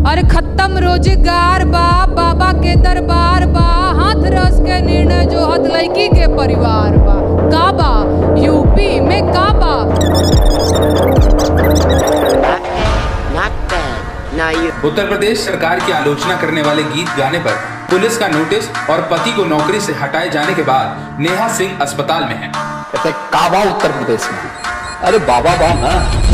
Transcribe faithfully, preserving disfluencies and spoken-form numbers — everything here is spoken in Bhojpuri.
अरे खत्म रोजगार बा, बाबा के दरबार बा, हाथ रस के निर्णय जो हत लड़की के परिवार बा। का बा यूपी में का बा? उत्तर प्रदेश सरकार की आलोचना करने वाले गीत गाने पर पुलिस का नोटिस और पति को नौकरी से हटाए जाने के बाद नेहा सिंह अस्पताल में है। कहते काबा उत्तर प्रदेश में, अरे बाबा बा ना।